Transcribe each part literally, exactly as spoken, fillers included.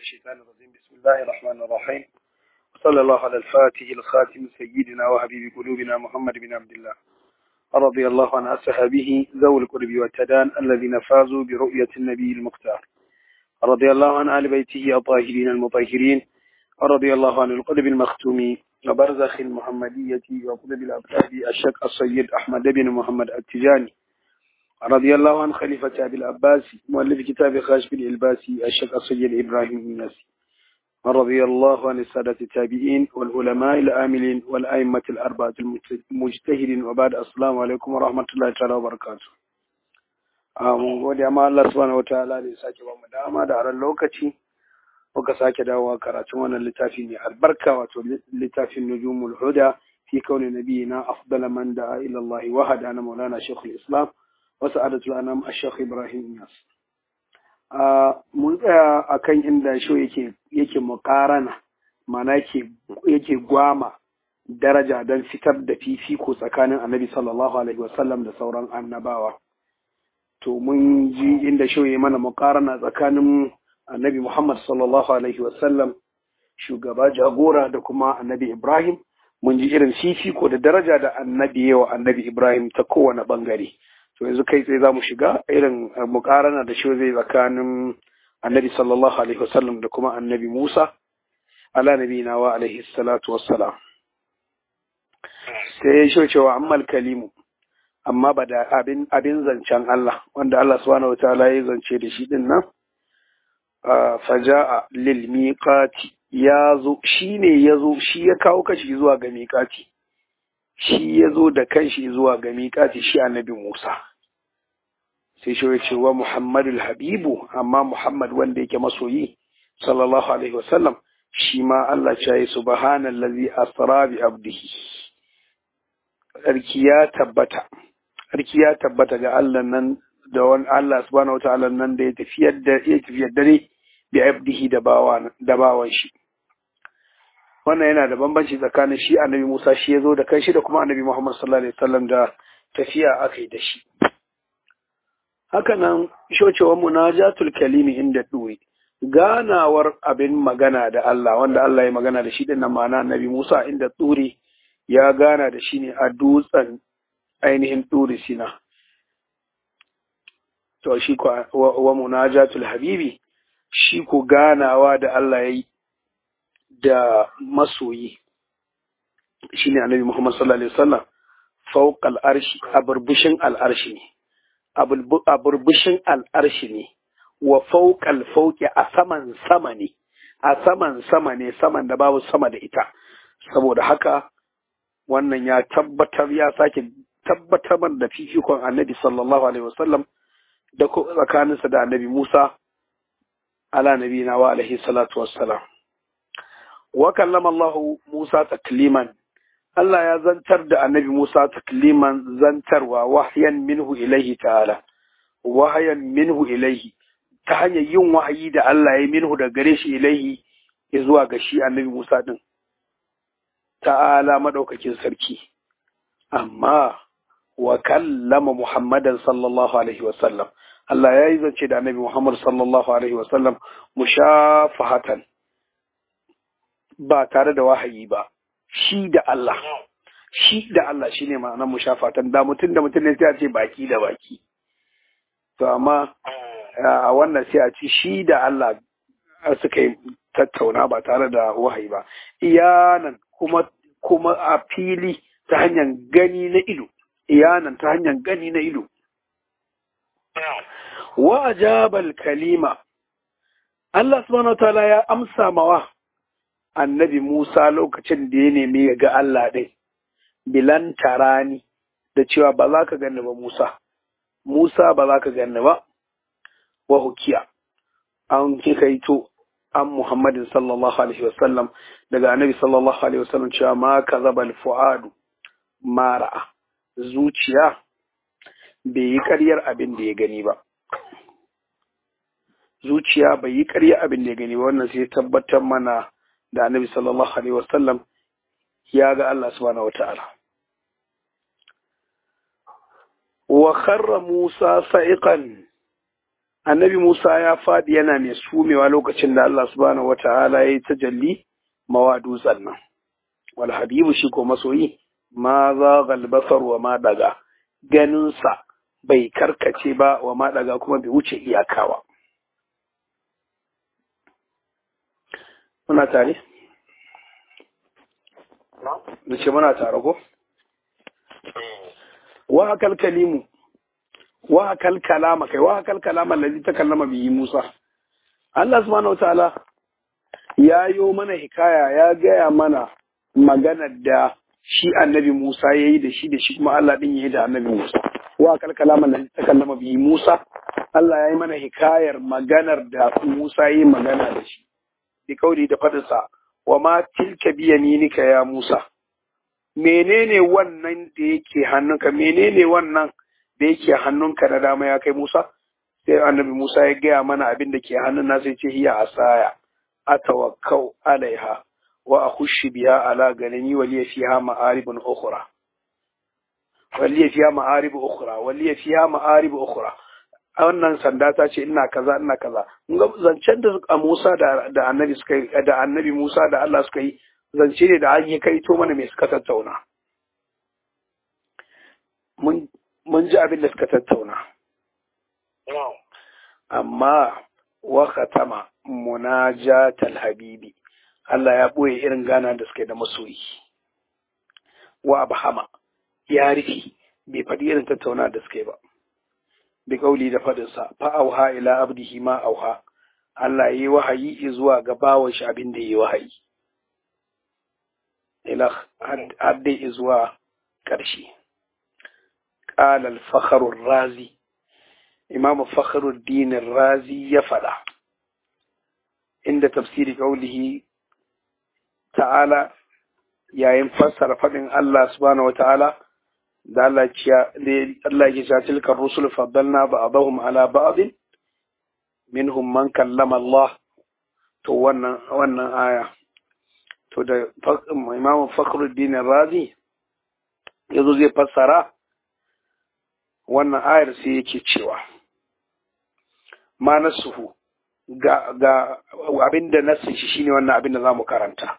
الشيطان الرجيم. بسم الله الرحمن الرحيم. صلى الله على الفاتح الخاتم سيدنا وحبيب قلوبنا محمد بن عبد الله رضي الله عن أصحابه ذوي القرب والتدان الذين فازوا برؤية النبي المختار، رضي الله عن آل بيته الطاهرين المطهرين، رضي الله عن القلب المختوم وبرزخ المحمدية وقلب الأبطال الشيخ السيد أحمد بن محمد التجاني، رضي الله عن خليفة أبي العباس مؤلف كتاب خاشف الإلباسي الشيخ السيد إبراهيم الناسي، رضي الله عن السادة التابعين والعلماء العاملين والأئمة الأربعة المجتهدين، وبعد السلام عليكم ورحمة الله تعالى وبركاته. mun gode amma Allah subhanahu wataala da ya sake ba mu dama da aran lokaci muka sake dawowa karatun wannan littafi ne albarka, wato littafin nujumul huda fi kauni nabiyina afdala man da'a ila Allah wa hada na maulana shaykhul islam wa sa'adatul anam ash-shaykh ibrahim Iyas. mun tsaya akan inda shi yake yake muqarana, ma'ana yake yake gwama daraja don fitar da fifiko tsakanin annabi sallallahu alaihi wasallam da sauran annabawa. To mun ji inda shoye mana muqarana tsakanin annabi Muhammad sallallahu alaihi wasallam shugaba jagora da kuma annabi Ibrahim. Mun ji irin fifiko da daraja da annabi yawa annabi Ibrahim ta kowane bangare. To yanzu kai tsaye zamu shiga irin muqarana da shoye zai tsakanin annabi sallallahu alaihi wasallam da kuma annabi Musa ala nabiyina wa alaihi salatu wassalam. Sai shoye cewa ammal kalimu, amma ba da abin abin zancen Allah wanda Allah subhanahu wataala ya zance da shi din nan, faja'a lil miqati, yazo shine yazo shi ya kawo kashi zuwa ga miqati, shi yazo da kanshi zuwa ga miqati shi annabi Musa. Sai shi ya ce wa Muhammadul Habibu, amma Muhammad wanda yake masoyi sallallahu alaihi wasallam shi ma Allah ya ce subhanallazi asra bi abdihi, sarki ya tabbata sarki ya tabbata ga Allah nan da wani Allah subhanahu wataala nan da ya tafiyar da ya tafiyar dare bi abdihi da bawan da bawan shi. Wannan yana da bambanci tsakanin shi annabi Musa shi yazo da kanshi da kuma annabi Muhammad sallallahu alaihi wasallam da tafiya akai da shi. Haka nan shocewa munajatul kalimi inda duwi, ganawar abin magana da Allah wanda Allah ya magana da shi din nan, ma'ana annabi Musa inda turi ya gana da shi ne a dutsen ainihin turi sina. To shi ko wa munajatul habibi, shi ko ganawa da Allah yayi da masoyi shine annabi Muhammad sallallahu alaihi wasallam fawqa al-arshi, aburbushin al-arshi ne aburbushin al-arshi ne wa fawqa al-fawqi, a saman sama ne a saman sama ne saman da babu sama da ita. Saboda haka wannan ya tabbatar ya sake tabbatar da fifikon annabi sallallahu alaihi wasallam da tsakaninsa da annabi Musa ala nabiyina wa alaihi salatu wassalam. Wa kallama Allah Musa takliman, Allah ya zantar da annabi Musa takliman zantarwa, wahyan minhu ilaihi ta'ala, wahyan minhu ilaihi, ta hanyar yin wahayi da Allah ya minhu da gare shi ilaihi zuwa ga shi annabi Musa din ta'ala madaukakin sarki. Amma wa kallama Muhammadan sallallahu alaihi wasallam, Allah ya yi zance da annabi Muhammad sallallahu alaihi wasallam mushafahatan, ba tare da wahayi ba, shi da Allah shi da Allah shine ma'anar mushafahatan. Da mutum da mutum ne sai a ce baki da baki, to amma a wannan sai a ce shi da Allah suka yi tattauna ba tare da wahayi ba, iyanan kuma kuma a fili ta hanyar gani na ido, iyanan ta hanyar gani na ido. Wa ajabal kalima, Allah subhanahu wataala ya amsa mawa annabi Musa lokacin da ya nemi ya ga Allah ɗin, bilan tarani, da cewa ba za ka ganni ba Musa, Musa ba za ka ganni ba. Wa hukiya, an kikaito an Muhammadin sallallahu alaihi wasallam daga annabi sallallahu alaihi wasallam cewa ma kazabal fuadu ma ra'a, zuciya bai yi ƙaryar abin da ya gani ba, zuciya bai yi ƙaryar abin da ya gani ba. Wannan sai tabbatar mana da annabi sallallahu alaihi wasallam ya ga Allah subhanahu wataala. Wa kharra Musa sa'iqan, annabi Musa ya fadi yana mai sumewa lokacin da Allah subhanahu wata'ala ya yi tajalli mawa dutsen nan wal habibu shi ko masoyi ma za galbasar wa ma daga ganinsa bai karkace ba wa ma daga kuma bai wuce iyakawa. Muna tare? Da ce muna tare ko? Wa akal kalimu wa akal kalama kai wa akal kalama allazi takallama bihi Musa. Allah subhanahu wataala ya yo mana hikaya ya gaya mana maganar da shi annabi Musa yayi da shi da shi kuma Allah din yayi da annabi Musa. Wa akal kalama allazi takallama bihi Musa. Allah ya yi mana hikayar maganar da Musa yayi magana da shi. Bi kauli da fadarsa wa ma tilka biyaminika ya Musa. Menene wannan da yake hannunka menene wannan da yake hannunka na dama ya kai Musa? Sai annabi Musa ya gaya mana abin da ke hannun nasa ya ce hiya asaya atawakkau alaiha wa akhushu biha ala ganami wa liya fiha ma'aribun ukhra wa liya fiha ma'arib ukhra wa liya fiha ma'arib ukhra. Wannan sanda ta ce ina kaza ina kaza. Zancen da Musa da da annabi suka yi da annabi Musa da Allah suka yi zance ne da an yi kai to mana me suka tattauna. Mun mun ji abin da suka tattauna. Amma wa khatama munajatal habibi Allah ya boye irin gana da suka yi da masoyi. Wa abhama ya rufe bai faɗi irin tattauna da suka yi ba. Bi kauli da faɗinsa fa auha ila abdihi ma auha Allah yi wahayi zuwa ga bawan shi abin da yi wahayi ila hadde zuwa ƙarshe. Qala al-fakhr ar-razi Imam Fakhruddin ar-Razi ya faɗa inda tafsiri qaulihi ta'ala yayin fassara faɗin Allah subhanahu wa ta'ala da Allah ya ce tilkar rusul faddalna ba'dahum ala ba'd minhum man kallama Allah. To wannan wannan aya to da Imam Fakhruddin Razi yazo zai fassara wannan ayar sai yake cewa ma nasuhu ga ga abinda nasin shi shine wannan abinda zamu karanta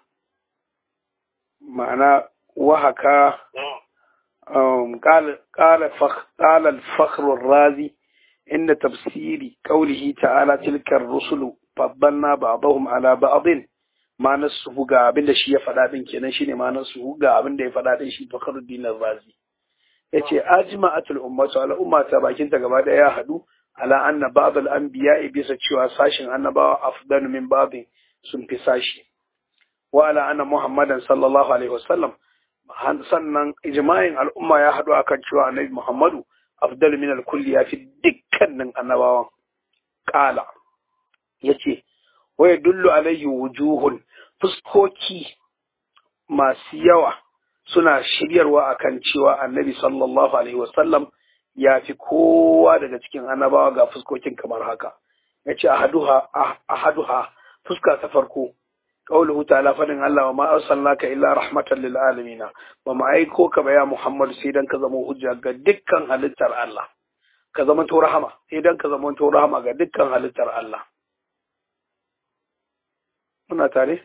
ma'ana wahaka Um, قال قال فخ قال الفخر الرازي إن تفسير قوله تعالى تلك الرسل فضلنا بعضهم على بعض ما نسه ga abin da shi ya faɗa din kenan shine ma nasu ga abin da ya faɗa din shi Fakhruddin Razi yace ajma'atul ummatu ala ummata bakin ta gaba daya ya hadu ala anna ba'd al anbiya bisa cewa sashin annabawa afdalu min ba'd sun fi sashi wa ala anna muhammadan sallallahu alaihi wasallam sannan ijma'in al'umma ya haɗu akan cewa annabi Muhammadu afdal min al-kulli ya fi dukkanin annabawan. Qala yace wa yadullu alayhi wujuhun fuskoki masu yawa suna shiryarwa akan cewa annabi sallallahu alaihi wasallam ya fi kowa daga cikin annabawa ga fuskokin kamar haka. Yace ahaduha ahaduha fuska ta farko قوله تعالى فإن الله وما أرسلناك إلا رحمة للعالمين وما أيكوك بيا محمد سيدان كزمو حجة دكان هلتر الله كزمان تو رحمة سيدان كزمان تو رحمة دكان هلتر الله هنا تعرف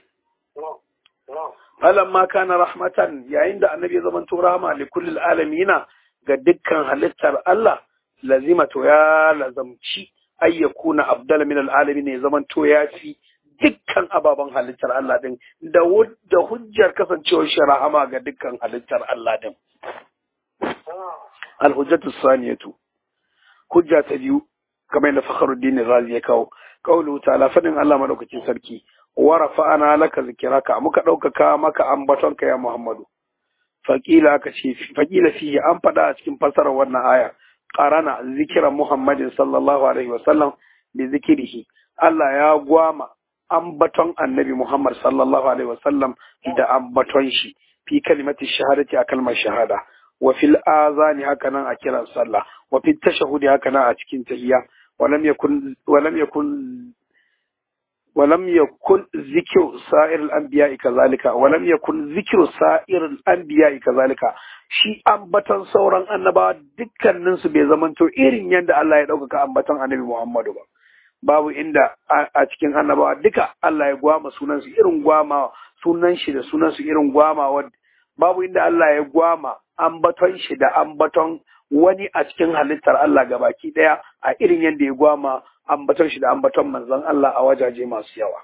فلما كان رحمة يا عند النبي زمان تو رحمة لكل العالمين دكان هلتر الله لازمة يا لازمشي أن يكون أفضل من العالمين زمان تو يافي dukkan ababen halittar Allah din da da hujjar kasancewar shari'a ga dukkan halittar Allah din. Al-hujjatu saniyatu hujja ta biyu kamar da Fakhruddin Razi ya kawo qawlu ta'ala fadin Allah madaukakin sarki wa rafa'ana laka zikraka muka daukaka maka ambatonka ya Muhammadu. Faqila ka ce faqila fihi an fada a cikin fasarar wannan aya qarana zikran Muhammadin sallallahu alaihi wasallam bi zikrihi Allah ya gwama ambaton annabi Muhammad sallallahu alaihi wasallam da ambaton shi fi kalimati shahadati a kalmar shahada wa fil azani haka nan a kiran sallah wa fi tashahhudi haka nan a cikin tahiyya wa lam yakun wa lam yakun ولم يكن ذكر سائر الأنبياء كذلك ولم يكن ذكر سائر الأنبياء كذلك shi ambatan sauran annaba dukkanin su bai zamanto irin yadda Allah ya ɗaukaka ambatan annabi Muhammadu ba babu inda a cikin annabawa duka Allah ya gwama sunan su irin gwama sunan shi da sunan su irin gwama babu inda Allah ya gwama ambaton shi da ambaton wani a cikin halittar Allah gabaki daya a irin yadda ya gwama ambaton shi da ambaton manzon Allah a wajaje masu yawa.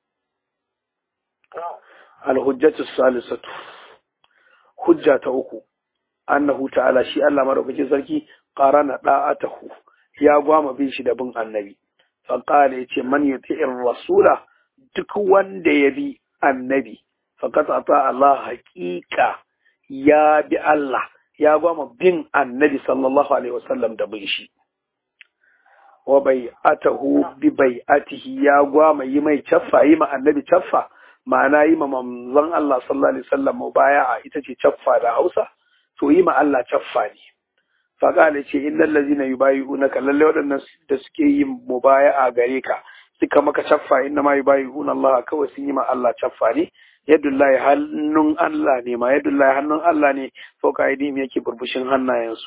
Al-hujjatu salisatu hujja ta uku annahu ta'ala shi Allah madaukakin sarki qarana da'atahu ya gwama bin shi da bin annabi fa qala yace man yuti'ir rasula duk wanda ya bi annabi faqad ata Allah haqiqa ya bi Allah ya gwama bin annabi sallallahu alaihi wasallam da bin shi wa bai'atahu bi bai'atihi ya gwama yi mai caffa yi ma annabi caffa ma'ana yi ma manzon Allah sallallahu alaihi wasallam mubaya'a ita ce caffa da Hausa to yi ma Allah caffa ne fa qala ce innal ladzina yubayi'unaka lalle wadannan da suke yin mubaya'a gare ka suka maka caffa inna ma yubayi'una Allah kawai sun yi ma Allah caffa ne yadullahi hannun Allah ne ma yadullahi hannun Allah ne fauka aidihim yake burbushin hannayensu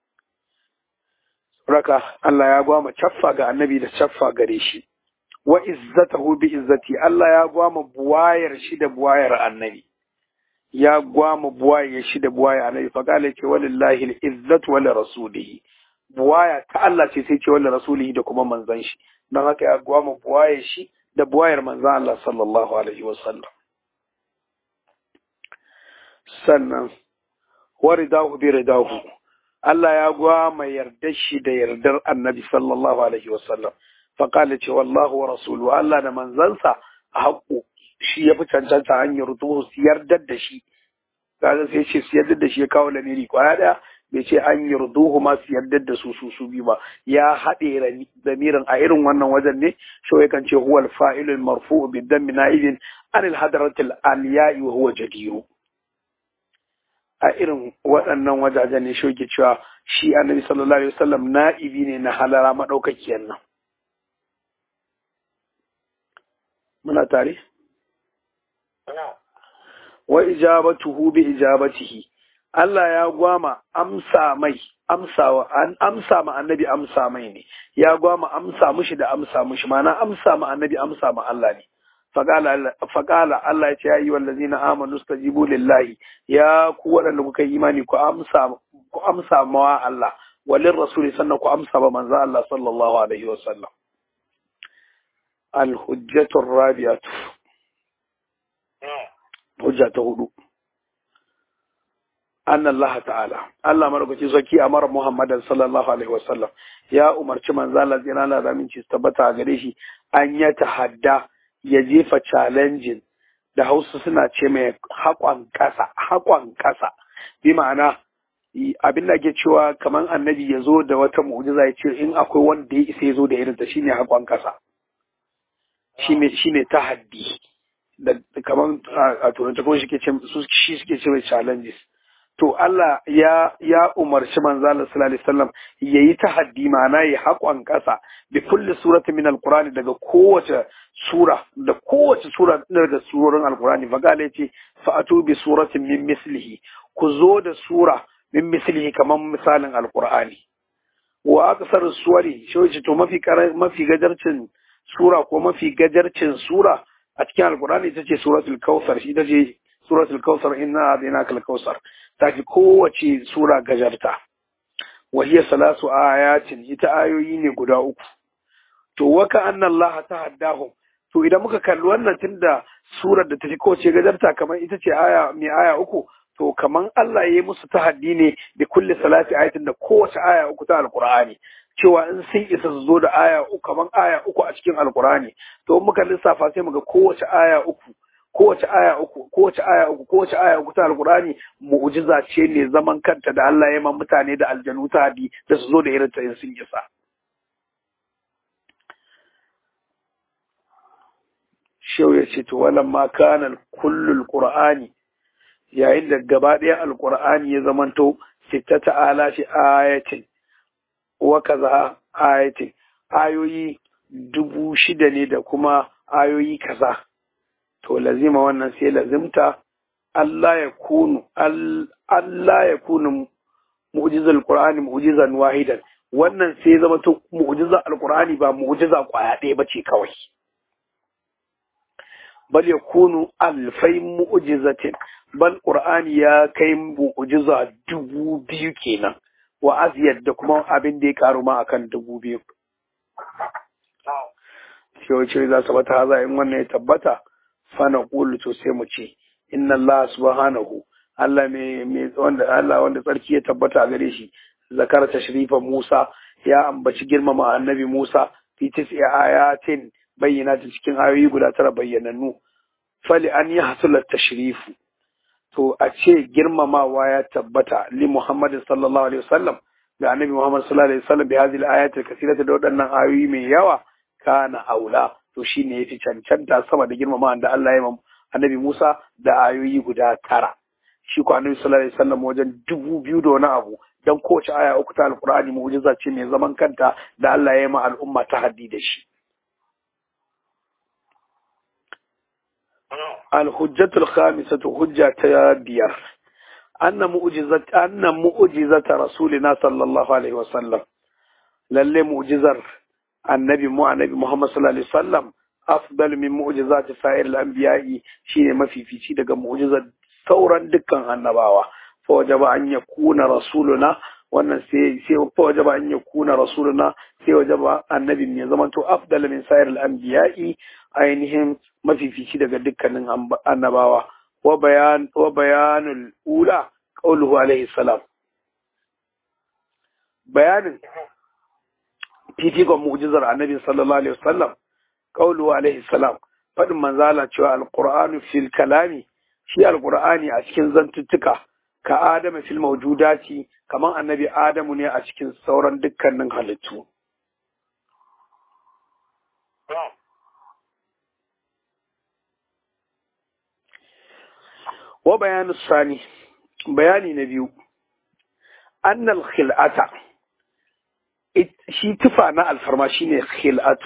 raka Allah ya gwama caffa ga annabi da caffa gare shi wa izzatahu bi izzati Allah ya gwama buwayar shi da buwayar annabi ya gwama buwayar shi da buwayar annabi fa kale ce walillahi al-izzatu wa rasulihi buwaya ta Allah ce sai ce wa rasulihi da kuma manzon shi dan haka ya gwama buwayar shi da buwayar manzon Allah sallallahu alaihi wasallam sannan waridahu bi ridahu Allah ya gwama yardar shi da yardar annabi sallallahu alaihi wasallam faƙali ce wallahu wa rasulu Allah da manzansa a haƙo shi ya fi cancanta hanyar rutuhu su yardar da shi kaga sai ce su yardar da shi ya kawo lamiri kwaya ɗaya bai ce an yi rutuhu ma su yardar da su su su biyu ba ya haɗe lamirin a irin wannan wajen ne shi ya kan ce huwal fa'ilul marfu'u bi dammi na'ibin anil hadratil aliya'i wa huwa jadiru a irin waɗannan wajajen ne shi ke cewa shi annabi sallallahu alaihi wasallam na'ibi ne na halara madaukakiyar nan muna tare wa ijabatuhu bi ijabatihi Allah ya gwama amsa mai amsawa an amsa ma annabi amsa mai ne ya gwama amsa mushi da amsa mushi mana amsa ma annabi amsa ma Allah ne faqala faqala Allah ya ce ya ayyuhal ladzina amanu stajibu lillahi ya ku waɗanda kuka yi imani ku amsa ku amsa ma Allah walin rasuli sannan ku amsa ba manzo Allah sallallahu alaihi wasallam الحجة الرابعة حجة هدو أن الله تعالى الله مرقى زكي أمر محمد صلى الله عليه وسلم يا أمر من ذا الذين لا من تستبتع غريشي أن يتحدى يجيف challenging da Hausa suna ce mai haƙon ƙasa haƙon ƙasa bi ma'ana abin da ake cewa kamar annabi ya zo da wata mu'jiza ya ce in akwai wanda ya isa ya zo da irin ta shine haƙon ƙasa shi ne tahaddi da kamar a turanta kuma shi suke ce mai challenges to Allah ya ya umarci manzo Allah sallallahu alaihi wasallam yayi tahaddi ma'ana yi haƙon ƙasa bi kulli surati min alqur'ani daga kowace sura da kowace sura daga surorin alqur'ani fa gale yace fa atu bi suratin min mislihi ku zo da sura min mislihi kamar misalin alqur'ani wa aksar suwari shi to mafi mafi gajarcin sura ko mafi gajarcin sura a cikin alkurani ita ce suratul kausar ita ce suratul kausar inna adainaka al-kausar ta fi kowace sura gajarta wa hiya salasu ayatin ita ayoyi ne guda uku to waka anna Allah tahaddahum to idan muka kalli wannan tunda surar da ta fi kowace gajarta kamar ita ce aya mai aya uku to kaman Allah ya yi musu tahaddi ne da kulli salati ayatin da kowace aya uku ta alkur'ani cewa in sun isa su zo da aya uku kaman aya uku a cikin alkurani to muka lissafa sai muga kowace aya uku kowace aya uku kowace aya uku kowace aya uku ta alkurani mu'jiza ce ne zaman kanta da Allah ya ma mutane da aljanu ta hadi da su zo da irin ta in sun isa shau ya ce to walan ma kana kullul qur'ani yayin da gaba ɗaya alkur'ani ya zamanto sittata alafi ayatin wa kaza ayatin ayoyi dubu shida ne da kuma ayoyi kaza to lazima wannan sai lazimta Allah ya kunu Allah ya kunu mu'jizal qur'ani mu'jizan wahidan, wannan sai zama to mu'jizar alqur'ani ba mu'jiza kwaya ɗaya bace kawai, bal yakunu alfai mu'jizatin, bal qur'ani ya kai mu'jiza dubu biyu kenan wa aziyad da kuma abin da ya karu ma akan dubu biyu. Shi za su bata haza in wannan ya tabbata fa naqulu to sai mu ce inna Allah subhanahu Allah mai wanda Allah wanda tsarki ya tabbata a gare shi zakar tashrifan Musa ya ambaci girmama annabi Musa fi tis'i ayatin bayyana ta cikin ayoyi guda tara bayyanannu, fali an yahsul tashrifu to a ce girmamawa ya tabbata li Muhammad sallallahu alaihi wasallam da annabi Muhammad sallallahu alaihi wasallam bi hadhihi al-ayati al-kathirati da wadannan ayoyi mai yawa kana aula to shine yafi cancanta sama da girmama da Allah ya yi annabi Musa da ayoyi guda tara. Shi ko annabi sallallahu alaihi wasallam wajen dubu biyu da wani abu, dan kowace aya uku ta alqur'ani mu'jiza ce mai zaman kanta da Allah ya yi ma al'umma ta haddi da shi. Al-hujjatul khamisatu hujja ta biyar anna mu'jizat anna mu'jizat rasulina sallallahu alaihi wasallam lalle mu'jizar annabi mu annabi Muhammad sallallahu alaihi wasallam afdal min mu'jizati sa'ir al-anbiya'i shine mafifici daga mu'jizar sauran dukkan annabawa, fa wajaba an yakuna rasuluna wannan sai sai fa wajaba an yakuna rasuluna sai wajaba annabi ne zaman to afdal min sa'ir al-anbiya'i ainihin mafifici daga dukkanin annabawa. wa bayan wa bayanul ula qawluhu alaihi salam, bayanin fifikon mu'jizar annabi sallallahu alaihi wasallam qawluhu alaihi salam fadin manzala cewa alqur'anu fil kalami, shi alqur'ani a cikin zantuttuka ka adama fil mawjudati kaman annabi adamu ne a cikin sauran dukkanin halittu. wa bayanu sani bayani na biyu annal khil'ata shi tufa na alfarma shine khil'atu,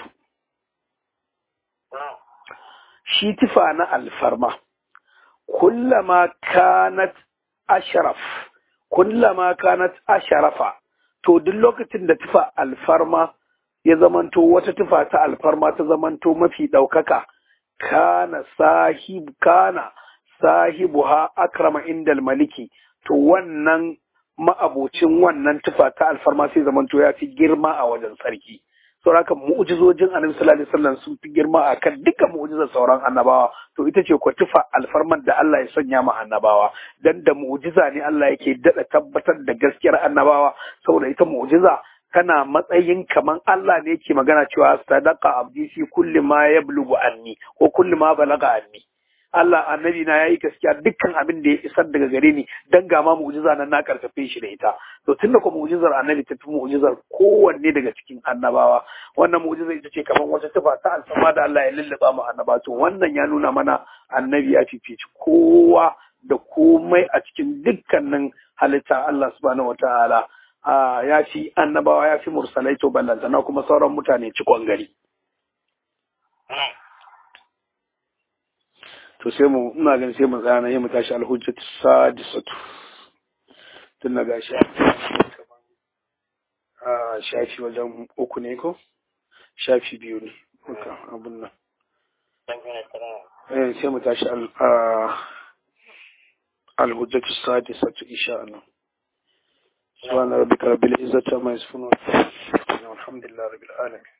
shi tufa na alfarma kullama kanat ashraf kullama kanat ashrafa to duk lokacin da tufa alfarma ya zamanto wata tufa ta alfarma ta zamanto mafi daukaka kana sahib kana sahibuha akrama indal maliki to wannan ma'abocin wannan tufa ta alfarma sai zamanto ya fi girma a wajen sarki. Sauraka mu'ujizojin annabi sallallahu alaihi wasallam sun fi girma akan dukkan mu'ujizar sauran annabawa, to ita ce ko tufa alfarman da Allah ya sanya ma annabawa, dan da mu'ujiza ne Allah yake dada tabbatar da gaskiyar annabawa, saboda ita mu'ujiza kana matsayin kaman Allah ne yake magana cewa sadaqa abdi fi kulli ma yablughu anni ko kulli ma balaga anni. Allah annabi na yayi gaskiya dukkan abin da ya isar daga gare ni, dan ga ma mu'jiza nan na karfafe shi da ita. To tunda ko mu'jizar annabi ta fi mu'jizar kowanne daga cikin annabawa, wannan mu'jiza ita ce kaman wata tufa ta alfama da Allah ya lullaba mu annaba, to wannan ya nuna mana annabi ya fifici kowa da komai a cikin dukkanin halitta Allah subhanahu wataala. a ya fi annabawa, ya fi mursalai, to ballantana kuma sauran mutane cikon gari. To sai mu ina ganin sai mu tsaya na yi mu tashi alhujjatu sadisatu tun na gashi a shafi wajen uku ne ko shafi biyu ne muka abun nan eh sai mu tashi al alhujjatu sadisatu insha Allah. Subhana rabbika rabbil izzati amma yasifun wa alhamdulillahi rabbil alamin.